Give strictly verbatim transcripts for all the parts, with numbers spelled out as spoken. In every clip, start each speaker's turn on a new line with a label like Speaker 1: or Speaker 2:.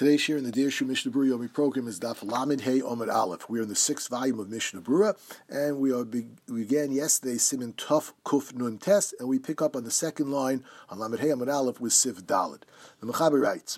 Speaker 1: Today's share in the Dirshu Mishnah Berurah Yomi program is Daf Lamed Hey Omid Aleph. We are in the sixth volume of Mishnah Berurah, and we are be- we began yesterday Siman Tuf Kuf Nun Tes, and we pick up on the second line on Lamed Hey Omid Aleph with Sif Daled. The Mechaber writes,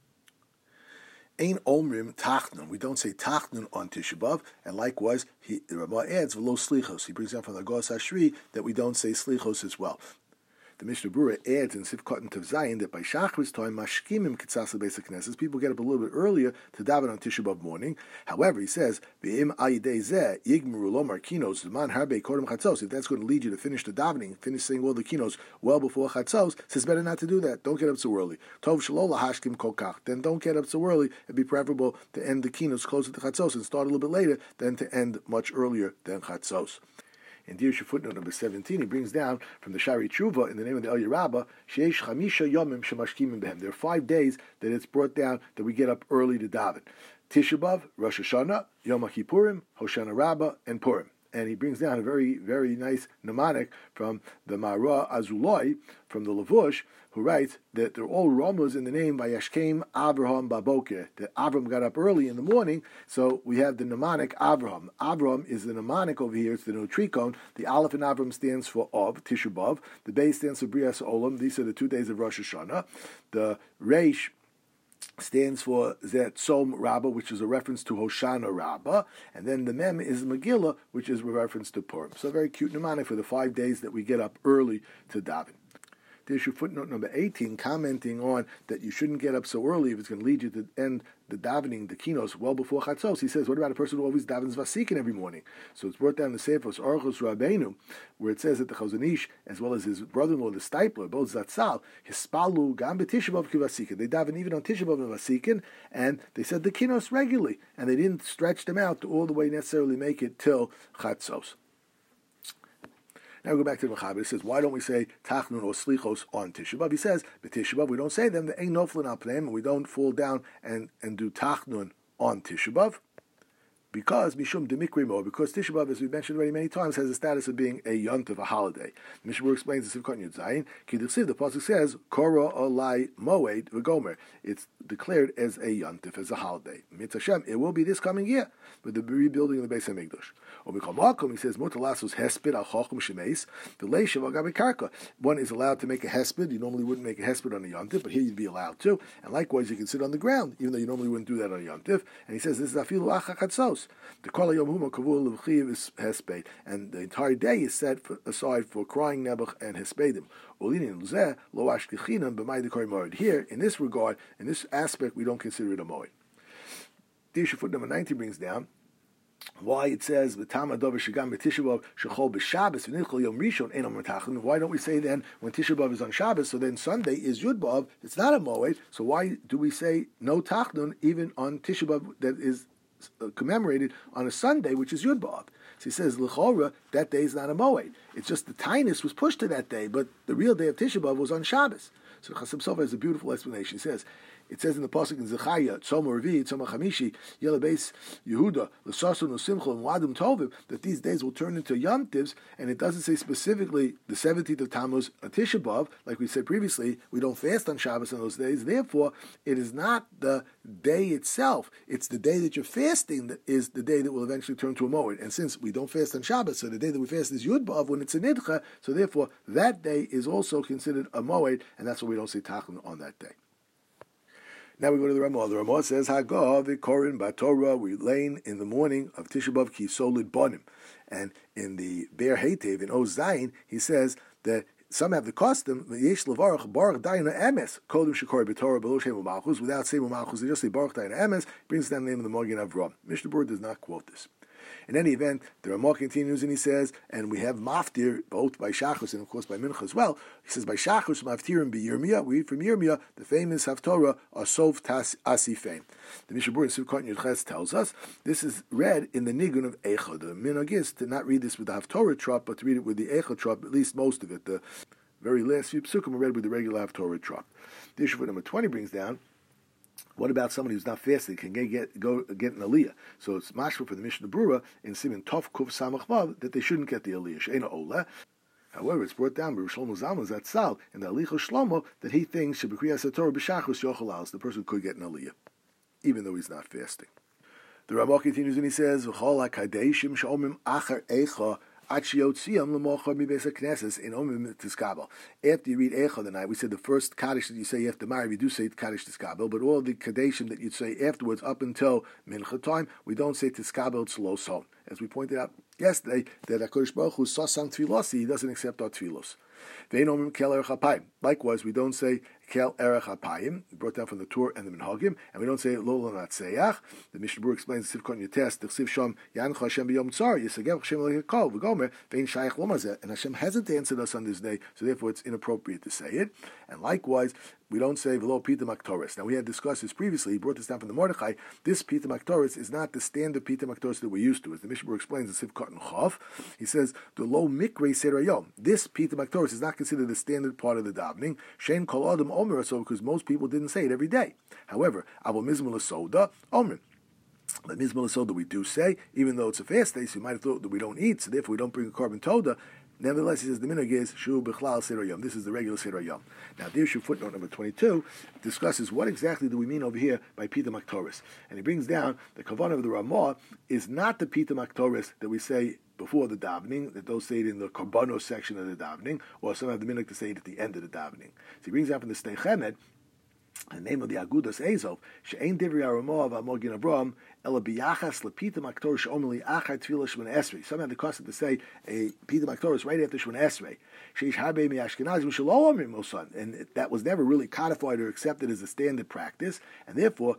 Speaker 1: Ein Omrim Tachnun. We don't say Tachnun on Tisha B'Av, and likewise, he, the Ramah adds V'lo Slichos. He brings down from the Gos Hashri that we don't say Slichos as well. The Mishnah Berurah adds in Sif Katan Tav Zayin that by Shachris time, Mashkimim Kitzasa Basic Knesses, people get up a little bit earlier to daven on Tisha B'Av morning. However, he says, V'im Ayidei Zeh, Yigmru Lomar Kinos, Zman Harbe Kodem Chatzos. If that's going to lead you to finish the davening, finish saying all the Kinos well before Chatzos, says better not to do that. Don't get up so early. Tov Shalola Hashkim Kokach. Then don't get up so early. It'd be preferable to end the Kinos closer to Chatzos and start a little bit later than to end much earlier than Chatzos. In Dirshu footnote number seventeen, he brings down from the Shari Tshuva in the name of the Eliyah Rabbah, Sheish Chamisha Yomim Shemashkimim Behem. There are five days that it's brought down that we get up early to daven. Tisha B'Av, Rosh Hashanah, Yom HaKippurim, Hoshana Rabbah, and Purim. And he brings down a very, very nice mnemonic from the Mara Azuloi, from the Lavush, who writes that they're all Ramos in the name by Yashkem Avraham Baboker, that Avram got up early in the morning, so we have the mnemonic Avraham. Avraham is the mnemonic over here, it's the Nutricon. The Aleph in Avram stands for Av, Tisha B'Av. The Beis stands for Brias Olam. These are the two days of Rosh Hashanah. The Reish stands for Zet Tzom Rabbah, which is a reference to Hoshana Rabbah, and then the Mem is Megillah, which is a reference to Purim. So a very cute mnemonic for the five days that we get up early to daven. There's your footnote number eighteen, commenting on that you shouldn't get up so early if it's going to lead you to end the davening, the kinos, well before Chatzos. He says, what about a person who always davens Vasikin every morning? So it's brought down the Seifos Orchos Rabbeinu, where it says that the Chazon Ish, as well as his brother-in-law, the Stipler, both Zatzal, Hispalu Gam B'Tisha B'Av Kivasikin. They daven even on Tisha B'Av and Vasikin, and they said the kinos regularly, and they didn't stretch them out to all the way necessarily make it till Chatzos. Now we go back to the Mechaber. It says, why don't we say Tachnun or Slichos on Tisha B'Av? He says, B'Tisha B'Av, we don't say them, the Ein Noflin Al Pneim, and we don't fall down and, and do Tachnun on Tisha B'Av. Because Mishum Demikri Mo, because Tisha B'Av, as we mentioned already many times, has the status of being a yontiv, a holiday. The Mishnah explains the Sivkot Yud Zayin. Kiddusiv, the pasuk says, Kora Olai Moed V'Gomer. It's declared as a yontiv, as a holiday. Mitzvah Hashem, it will be this coming year with the rebuilding of the Beis Hamikdash. He says, Mutalasos Hesped Al Chochem Shemeis, the Leishav Al Gabi Karka. One is allowed to make a hesped. You normally wouldn't make a hesped on a yontif, but here you'd be allowed to. And likewise, you can sit on the ground, even though you normally wouldn't do that on a yontif. And he says, this is Afilu Acha Chatzos. The Kol Yom Huma Kavul Levchiv is hesped, and the entire day is set for, aside for crying Nebuch and hespedim. Lo Ashkechinam B'may Dekor Moed. Here, in this regard, in this aspect, we don't consider it a moed. Dirshu foot number ninety brings down why it says v'tama dover shagam b'Tisha B'Av shechol b'Shabbos v'nichol yom rishon ein omer tachnun. Why don't we say then when Tisha B'Av is on Shabbos, so then Sunday is Yud B'Av? It's not a moed. So why do we say no tachnun even on Tisha B'Av that is uh, commemorated on a Sunday, which is Yud B'Av? So he says l'chora that day is not a moed. It's just the tinus was pushed to that day, but the real day of Tisha B'Av was on Shabbos. So Chasam Sofer has a beautiful explanation. He says, it says in the pasuk in Zechariah, Tzom Revi, Tzom Chamishi, Yela Beis Yehuda, L'Sasun U'Simcha, and Wadim Tovim, that these days will turn into Yom Tivs, and it doesn't say specifically the seventeenth of Tammuz, a Tisha B'Av, like we said previously, we don't fast on Shabbos on those days, therefore, it is not the day itself, it's the day that you're fasting that is the day that will eventually turn to a moed, and since we don't fast on Shabbos, so the day that we fast is Yud B'Av when it's a Nidcha, so therefore, that day is also considered a moed, and that's why we don't say Tachnun on that day. Now we go to the Ramah. The Ramah says, Hagah v'korin b'Torah, we lane in the morning of Tisha B'Av ki solid bonim. And in the Be'er Heitev, in Oz Zayin, he says that some have the custom, Yesh levarach baruch dayna emes, kodim shekori b'Torah below shem u'malchus, without saying u'malchus, they just say baruch dayna emes, brings down the name of the Magen Avraham. Mishnah Berurah does not quote this. In any event, the Ramah continues and he says, and we have maftir both by Shachos and of course by Mincha as well. He says by Shachos maftirim b'Yirmiyah. We read from Yirmiyah the famous Haftorah Asov Tas Asifein. The Mishnah Berurah in Sivkot Yud tells us this is read in the Nigun of Eicha. The minhag is to not read this with the Haftorah trop, but to read it with the Eicha trop, at least most of it. The very last few psukim are read with the regular Haftorah trop. The issue for number twenty brings down, what about somebody who's not fasting, can get, get go get an aliyah? So it's mashma for the Mishnah Berurah in Siman Tov Kuf Samach Vav that they shouldn't get the aliyah. She'ena ola. However, it's brought down by Shlomo Zalman Zatzal in the Alicha Shlomo that he thinks Shebekriya Satorah B'Shachos Yochel Alos, the person could get an aliyah. even though he's not fasting. The Ramah continues and he says, "V'chol hakadeishim she'omim achar eicha at sheyotziam l'mochar mibeis haknesses in omim tiskabel." After you read eicha the night, we said the first kaddish that you say after Mariv, you do say kaddish tiskabel, but all the kadeshim that you'd say afterwards up until mincha time, we don't say tiskabel tzlo son. As we pointed out yesterday, that HaKadosh Baruch Hu saw some tfilosi, he doesn't accept our tfilos. Likewise, we don't say kel erech hapayim, brought down from the Torah and the Minhagim, and we don't say lo l'natseach. The Mishnah Berurah explains the Sivkot Yates, the Chsiv Shom Yancha Hashem b'yom tzar Yisagem Hashem l'yikol v'gomer vein shayach lomazeh, and Hashem hasn't answered us on this day, so therefore it's inappropriate to say it. And likewise, we don't say v'lo pita maktoris. Now we had discussed this previously. He brought this down from the Mordechai. This pita maktoris is not the standard pita maktoris that we're used to. As the Mishnah Berurah explains in Sivkot and Chav, he says the lo mikre serayom. This pita maktoris is not considered the standard part of the davening. Shein kol adam omer so because most people didn't say it every day. However, avo mizmul soda omer. The mizmul soda we do say, even though it's a fast day, so you might have thought that we don't eat, so therefore we don't bring a carbon toda. Nevertheless, he says the minhag is shu b'chlal seder. This is the regular seder yom. Now, the issue footnote number twenty-two discusses what exactly do we mean over here by pita maktoris, and he brings down the kavanah of the Ramah is not the pita maktoris that we say before the davening, that those say it in the karbonos section of the davening, or some have the minhag to say it at the end of the davening. So he brings down from the Stei Chemed, the name of the Agudas Ezov, she'ein divri aramah v'amogin Abraham ela biyachas lepita maktor she'omeli achar tefillah shemona esrei. Some have the custom to say a pita maktoris right after shemona esrei. Sheish harbe mi'ashkenazim shelo omrim mosan, and that was never really codified or accepted as a standard practice, and therefore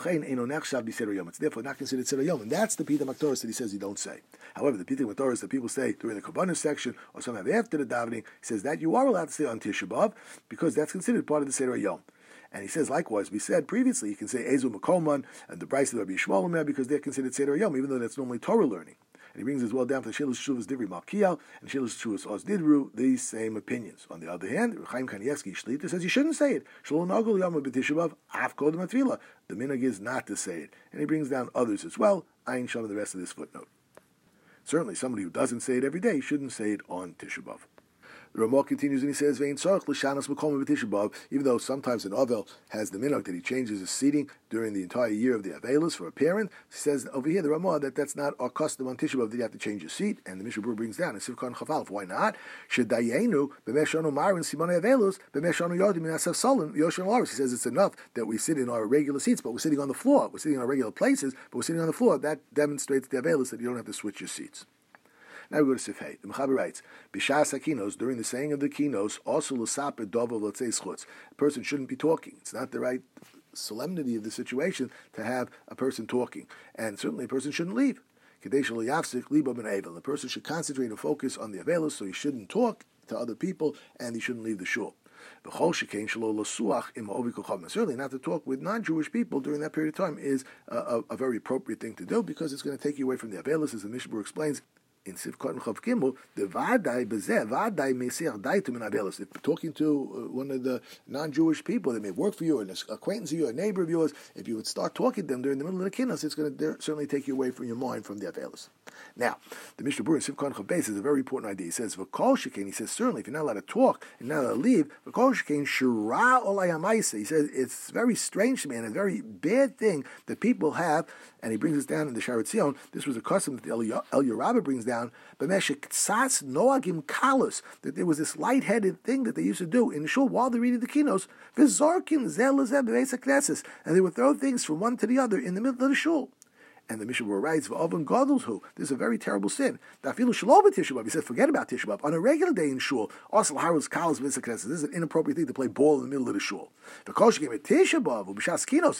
Speaker 1: it's therefore not considered Seder Yom, and that's the Pita Maktoris that he says you don't say. However, the Pita Maktoris that people say during the Kabbalah section or some have after the davening, he says that you are allowed to say on Tisha B'Av because that's considered part of the Seder Yom. And he says, likewise, we said previously, you can say Ezu Makoman and the Bryce of Rabbi Yishmael Omer because they're considered Seder Yom, even though that's normally Torah learning. And he brings as well down to Shilas Shuvas Divri Malkiel and Shilas Shuvas Oz Didru, these same opinions. On the other hand, Chaim Kanievsky Shlita says you shouldn't say it. Shalom Nagul Yom B'Tisha B'Av Af Kodem Atvila. The minhag is not to say it. And he brings down others as well. Ayin Shom the rest of this footnote. Certainly, somebody who doesn't say it every day shouldn't say it on Tisha B'Av. The Ramah continues and he says, "Vein tzarich l'shanas b'kol b'tisha b'av." Even though sometimes an avel has the minhag that he changes his seating during the entire year of the avelos for a parent, he says over here the Ramah that that's not our custom on Tisha B'av that you have to change your seat. And the Mishnah Berurah brings down in Sivkot Chafalef, why not? Shedayenu b'meshanu marin simone avelos b'meshanu yodim minasav solim yoshem laris. He says it's enough that we sit in our regular seats, but we're sitting on the floor. We're sitting in our regular places, but we're sitting on the floor. That demonstrates the avelos that you don't have to switch your seats. Now we go to Sifhei. The Mechaber writes, B'shas hakinos, during the saying of the kinos, also l'saper dovo l'tzei schutz. A person shouldn't be talking. It's not the right solemnity of the situation to have a person talking. And certainly a person shouldn't leave. Kadesh l'yafsik libo ben avel. The person should concentrate and focus on the avelos, so he shouldn't talk to other people, and he shouldn't leave the shul. Certainly not to talk with non-Jewish people during that period of time is a, a, a very appropriate thing to do, because it's going to take you away from the avelos, as the Mishnah Berurah explains in Sivkot and Chav Gimel, the Vadai Bezeh, Vadai Meseach Daitum and Avelos. If talking to one of the non-Jewish people that may work for you, an acquaintance of you, a neighbor of yours, if you would start talking to them during the middle of the kinnos, it's going to certainly take you away from your mind from the Avelos. Now, the Mishnah Berurah in Sivkot and Chav Beis is a very important idea. He says, V'kol shekain, he says, certainly, if you're not allowed to talk, and not allowed to leave, V'kol shekain shira olayamaisa. He says, it's very strange to me, and a very bad thing that people have, and he brings this down in the Sharet Zion. This was a custom that the El Yerabah brings down, that there was this light-headed thing that they used to do in the shul while they're reading the kinos, and they would throw things from one to the other in the middle of the shul. And the Mishnah Berurah writes, "V'oven gadol hu." This is a very terrible sin. Dafilu shalom b'Tisha B'av. He said, forget about Tisha B'av. On a regular day in shul, also haros kalos v'isakneses. This is an inappropriate thing to play ball in the middle of the shul. The kosh gave it Tisha B'av u'b'shas kinos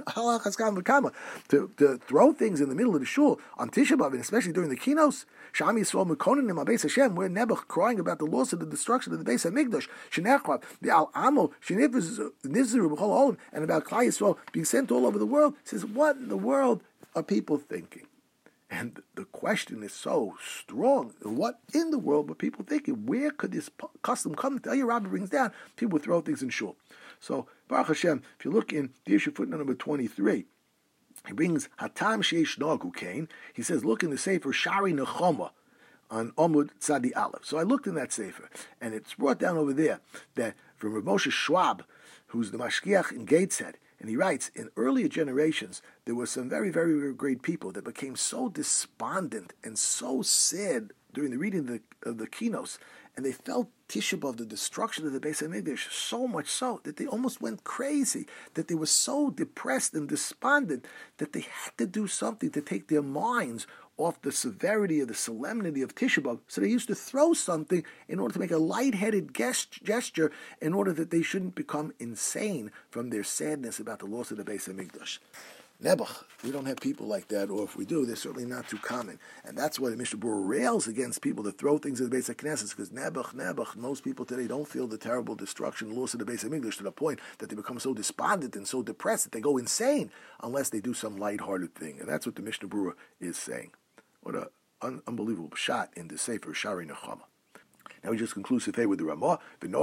Speaker 1: to to throw things in the middle of the shul on Tisha B'av, and especially during the kinos. Shami Yisrael mekonin im Beis Hashem, where Nebuch crying about the loss of the destruction of the Beis Hamikdash. Shenechrav the Al Amo Shenifz Nizru b'chol olam, and about Klal Yisrael being sent all over the world. He says, what in the world are people thinking? And the question is so strong. What in the world were people thinking? Where could this custom come? The El Yerabah brings down, people would throw things in shul. So, Baruch Hashem, if you look in the issue footnote number twenty-three, he brings Hatam Sheish Nagu Kain. He says, look in the Sefer Shari Nechama on Omud Tzadi Aleph. So I looked in that Sefer, and it's brought down over there that from Rav Moshe Schwab, who's the Mashgiach in Gateshead, And he writes, in earlier generations, there were some very, very, very great people that became so despondent and so sad during the reading of the, of the Kinos, and they felt Tisha B'Av, the destruction of the Beis HaMikdash, so much so that they almost went crazy, that they were so depressed and despondent that they had to do something to take their minds off the severity or the solemnity of Tisha B'Av. So they used to throw something in order to make a lightheaded gest- gesture in order that they shouldn't become insane from their sadness about the loss of the Beis HaMikdash. Nebuch, we don't have people like that, or if we do, they're certainly not too common. And that's why the Mishnah Berurah rails against people that throw things in the Beis HaKnesses, because Nebuch, Nebuch, most people today don't feel the terrible destruction and loss of the Beis HaMikdash to the point that they become so despondent and so depressed that they go insane unless they do some lighthearted thing. And that's what the Mishnah Berurah is saying. What an un- unbelievable shot in the Sefer Shari Nechama. Now we just conclude Sifei with the Ramah. The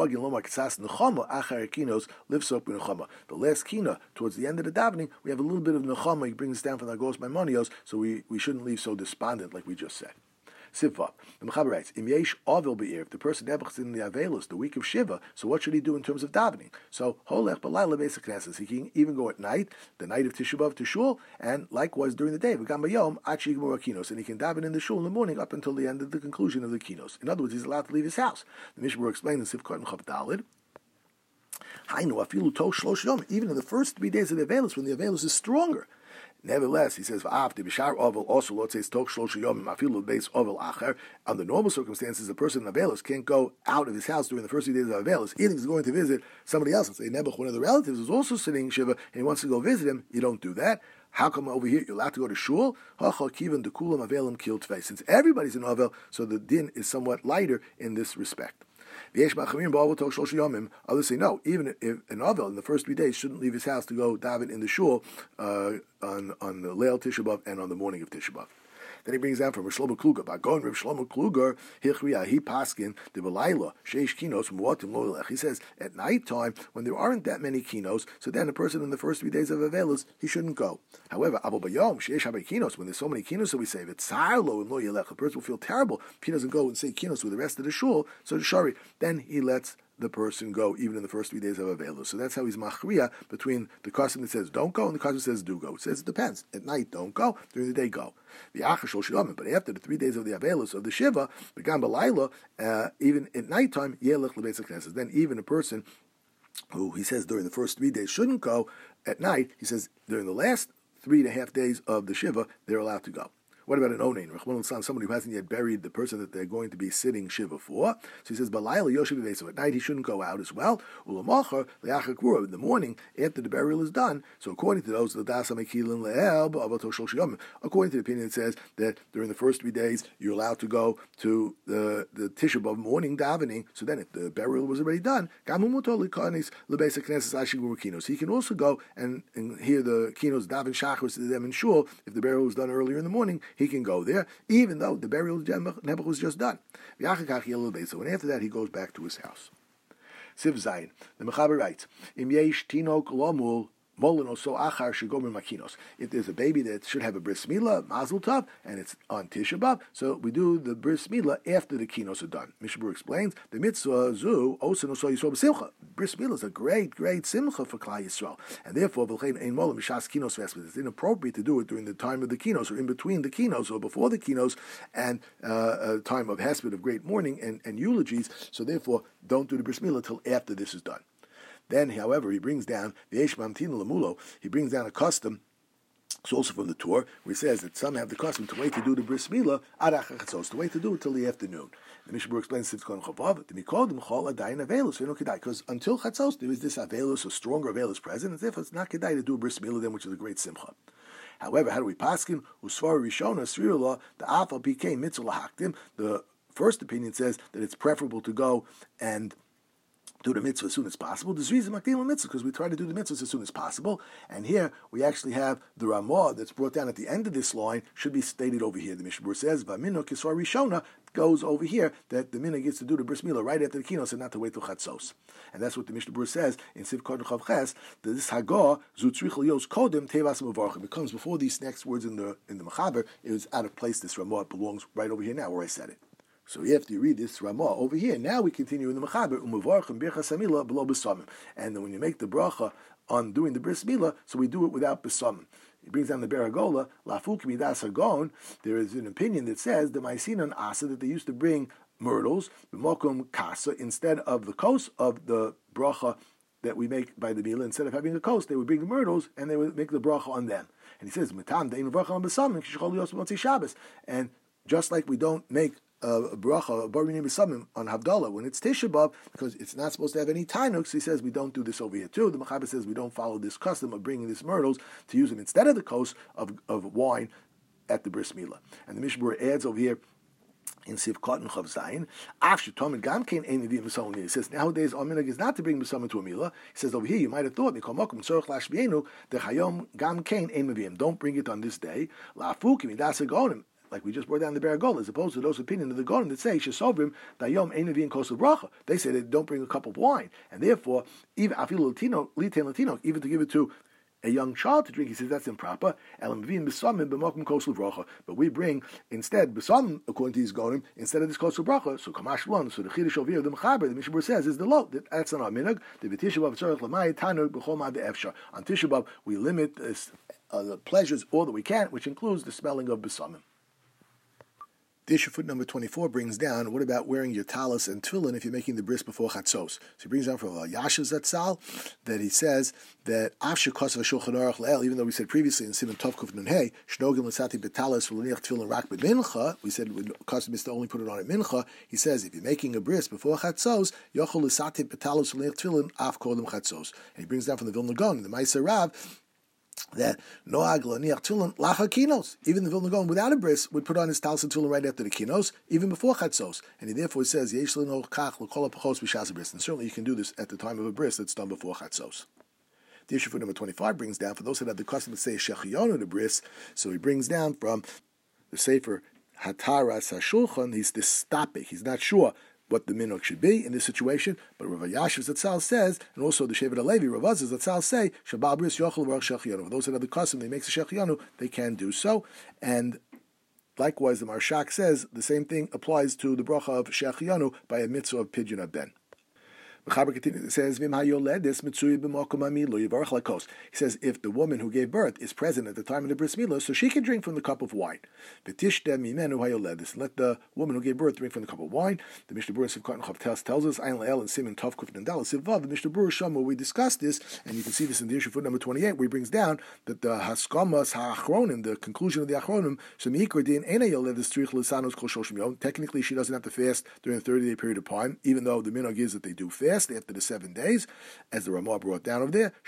Speaker 1: last kina, towards the end of the davening, we have a little bit of nechama. He brings down from the Agos Maimonios, so we, we shouldn't leave so despondent like we just said. Sivva. The Mechaber writes, Im yesh avil be'ir, if the person nebuchs in the Avelos, the week of Shiva, so what should he do in terms of davening? So, holech b'layla beis HaKnesses, he can even go at night, the night of Tisha B'Av to shul, and likewise during the day, v'gam b'yom, ad sheyigmor hakinos, and he can daven in the shul in the morning up until the end of the conclusion of the kinos. In other words, he's allowed to leave his house. The Mishnah explains in Sivkot and Chav Daled, Hainu afilu toch shlosh yom, even in the first three days of the Avelos, when the Avelos is stronger. Nevertheless, he says, under normal circumstances, a person in Avelos can't go out of his house during the first few days of Avelos. Either he's going to visit somebody else, and say, Nebuch, one of the relatives, is also sitting in Shiva, and he wants to go visit him. You don't do that. How come over here you're allowed to go to shul? Since everybody's in Avel, so the din is somewhat lighter in this respect. Others say no, even if an Avel in the first three days shouldn't leave his house to go daven in the shul uh, on, on the Leil Tisha B'Av and on the morning of Tisha B'Av. Then he brings down from Rav Shlomo Kluger. Bagon Rav Shlomo Kluger, Hichriya, he paskin, the Belayla, Sheish Kinos, Muatim Lo Yelech. He says, at night time, when there aren't that many kinos, so then a person in the first three days of Avelos, he shouldn't go. However, Abo Bayom, Sheish Habe Kinos, when there's so many kinos, so we say, V'tzar Lo Lo Yelech, the person will feel terrible if he doesn't go and say kinos with the rest of the shul, so the Shari, then he lets the person go even in the first three days of Avelos. So that's how he's machriya between the custom that says don't go and the custom that says do go. It says it depends. At night don't go, during the day go. But after the three days of the Avelos of the Shiva, the Gamba uh, even at nighttime, yelech lebeis HaKnesses. Then even a person who he says during the first three days shouldn't go, at night, he says during the last three and a half days of the Shiva, they're allowed to go. What about an onain? Somebody who hasn't yet buried the person that they're going to be sitting shiva for. So he says, Balayla Yoshev Vesav. At night he shouldn't go out as well. Ulamacher le'achar kura. In the morning, after the burial is done. So according to those, the dasa mekilin le'el ba'avato shlosh yom. According to the opinion, it says that during the first three days you're allowed to go to the the Tisha B'Av morning davening. So then, if the burial was already done, gamumuto lekanis lebeis HaKnesses ashigur kinos. He can also go and, and hear the kinos daven shachris to them in shul. If the burial was done earlier in the morning, he can go there, even though the burial of Nebuch was just done. So and after that, he goes back to his house. Siv Zayin, the Mechaber writes, Im yesh tinok lomul if there's a baby that should have a bris milah, mazel tov, and it's on Tisha B'Av, so we do the bris milah after the kinos are done. Mishnah Berurah explains the mitzvah zu osen oso yisrael b'simcha. Bris milah is a great, great simcha for Klal Yisrael, and therefore v'chein ein mola mishas kinos vespers. It's inappropriate to do it during the time of the kinos or in between the kinos or before the kinos and uh, a time of hesped of great mourning and, and eulogies. So therefore, don't do the bris milah till after this is done. Then, however, he brings down the Eish Mamtin Lamulo. He brings down a custom. It's also from the Torah, where he says that some have the custom to wait to do the bris milah ad achar chatzos, to wait to do it till the afternoon. The Mishnah Berurah explains Sitzkon Chavav to Mikodim Chol Adayin Avelos V'Eno Kedai, because until chatzos there is this Avelos, a stronger Avelos present, and therefore it's not Kedai to do a bris milah then, which is a great simcha. However, how do we paskin? Usvar Rishona Sri law the Alpha became mitzvah lahaktim. The first opinion says that it's preferable to go and do the mitzvah as soon as possible. There's reason makdim mitzvah because we try to do the mitzvahs as soon as possible. And here we actually have the Ramah that's brought down at the end of this line should be stated over here. The Mishnah Berurah says v'aminu kisvar rishona goes over here that the minhag gets to do the bris milah right after the kinos and not to wait till chatzos. And that's what the Mishnah Berurah says in Siv Kod Chav Ches that this hagah zutzrich liyos kodem tevas mevarchim. It comes before these next words in the in the Mechaber. It was out of place. This Ramah belongs right over here now where I said it. So after you read this Ramah over here, now we continue in the Mechaber, Umevarchim Birchas Hamila below B'samim. And then when you make the bracha on doing the bris milah, so we do it without besamim. He brings down the Beragola, Lafuk Midas Hagon. There is an opinion that says the Maisinan Asa that they used to bring myrtles, B'mokum Kasa, instead of the kos of the bracha that we make by the milah. Instead of having a kos, they would bring the myrtles and they would make the bracha on them. And he says, Mitam Dein Bracha on Besamim, Kishchol Yos B'Motzi Shabbos. And just like we don't make a bracha, a bar minim besamim on Havdalah when it's Tisha B'Av, because it's not supposed to have any tainuk, he says we don't do this over here too. The Mechaber says we don't follow this custom of bringing these myrtles to use them instead of the kos of, of wine at the bris milah. And the Mishnah adds over here in Sivkot and Chav Zayin, after Tomid Gam Kain Ein Mevim Besamim. He says nowadays our minhag is not to bring besamim to a milah. He says over here you might have thought Mikol Mokum Tzorich Lashbienu the Hayom Gam Kain Ein Mevim. Don't bring it on this day. La'afukim Midas Hagonim. Like we just brought down the Beragol, as opposed to those opinions of the Gonim that say Shesovrim Dayom Ein Mevim Kos Bracha. They say they don't bring a cup of wine, and therefore even Afilu Latino Litain Latino even to give it to a young child to drink, he says that's improper. But we bring instead besamim according to his gonim instead of this kosel bracha. So kamash one. So the chiddush over here, the mechaber, the Mishnah says is the law. That, that's not our minhag. The b'tisha b'av tzarich l'mayit tanu b'chol ma'ad efshar. On Tisha B'av we limit this, uh, the pleasures all that we can, which includes the smelling of besamim. The issue foot number twenty-four brings down, what about wearing your talis and tefillin if you're making the bris before chatzos? So he brings down from Yashav Zatzal that he says that after kosav shulchan aruch le'el, even though we said previously in Simon Tov Kuf Nun Hey, shnogim l'sati betalis v'leniach tefillin rak b'mincha, we said kosav is to only put it on at mincha. He says if you're making a bris before chatzos, yochol l'sati betalis v'leniach tefillin af kodem chatzos. And he brings down from the Vilna Gaon, the Ma'aser Rav, that noag laniach tefillin lacha kinos. Even the Vilna Gaon without a bris would put on his talis and tefillin right after the kinos, even before chatzos. And he therefore says yesh leno kach l'kol ha'pachos b'shas bris. And certainly you can do this at the time of a bris that's done before chatzos. The issue for number twenty-five brings down for those that have the custom to say shechionu the bris. So he brings down from the Sefer Hataras HaShulchan. He's dystopik. He's not sure what the minhag should be in this situation, but Rav Yashiv Zatzal says, and also the Shevet Alevi, Rav Azaz Zatzal say, Shabbat Bris Yochel V'Rach Shechianu. For those that have the custom, they make the Shechianu, they can do so. And likewise, the Marshak says the same thing applies to the bracha of Shechianu by a mitzvah of Pidyon Aben. It says, he says, if the woman who gave birth is present at the time of the bris milah, so she can drink from the cup of wine. Let the woman who gave birth drink from the cup of wine. The Mishnah Berurah Sivkot and Chav tells us, Ayin La'el and Siman Tov Kuf Nandal Sivav. The Mishnah Berurah Shama, we discussed this, and you can see this in the issue foot number twenty-eight, where he brings down that the Haskamas HaAchronim, the conclusion of the Achronim, technically she doesn't have to fast during a thirty-day period of time, even though the minhag is that they do fast after the seven days, as the Ramah brought down over there,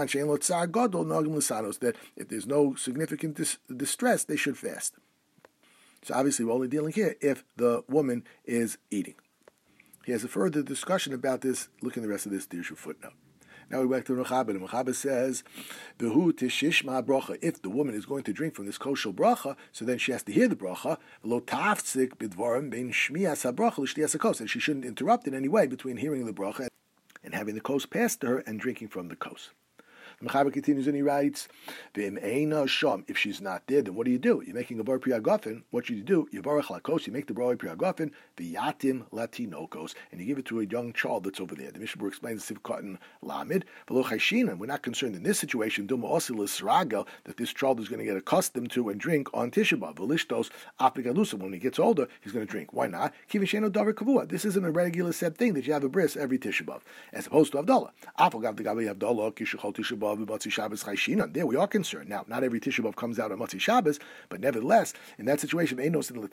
Speaker 1: that if there's no significant dis- distress, they should fast. So obviously we're only dealing here if the woman is eating. He has a further discussion about this. Look in the rest of this Dirshu footnote. Now we back to Mechaber. The Mechaber says, "Behu tishishma bracha." If the woman is going to drink from this kosher bracha, so then she has to hear the bracha. Lo tafzik bidvarim bein shmiyas habracha l'shtiyas hakos, and she shouldn't interrupt in any way between hearing the bracha and having the kos passed to her and drinking from the kos. The Mechaber continues and he writes, if she's not there, then what do you do? You're making a bar priyagofen. What should you do? You barach lakos, you make the bar priyagofen, v'yatim latinokos, and you give it to a young child that's over there. The Mishnah Berurah explains Sivkot and Lamed, v'lo chayshinan. We're not concerned in this situation, duma osil l'sraga, that this child is going to get accustomed to and drink on Tisha B'Av. V'lishtos apigalusa. When he gets older, he's going to drink. Why not? Kivisheno davar kavua. This isn't a regular set thing that you have a bris every Tisha B'Av, as opposed to Havdalah. Afagav degavi Havdalah kishachol Tisha B'Av. There we are concerned. Now, not every Tisha B'Av comes out on Matzi Shabbos, but nevertheless, in that situation, as we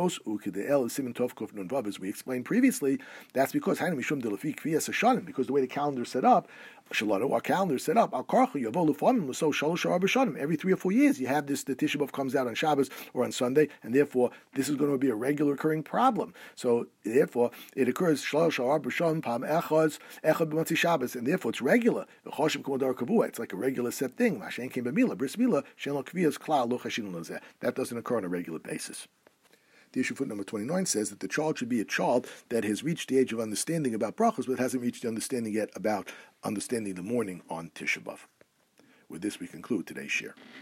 Speaker 1: explained previously, that's because because the way the calendar is set up, our calendar is set up, every three or four years you have this, the Tisha B'Av comes out on Shabbos or on Sunday, and therefore this is going to be a regular occurring problem. So therefore it occurs and therefore it's regular. It's like a regular set thing. That doesn't occur on a regular basis. The issue foot number twenty-nine says that the child should be a child that has reached the age of understanding about brachos, but hasn't reached the understanding yet about understanding the morning on Tisha B'Av. With this, we conclude today's share.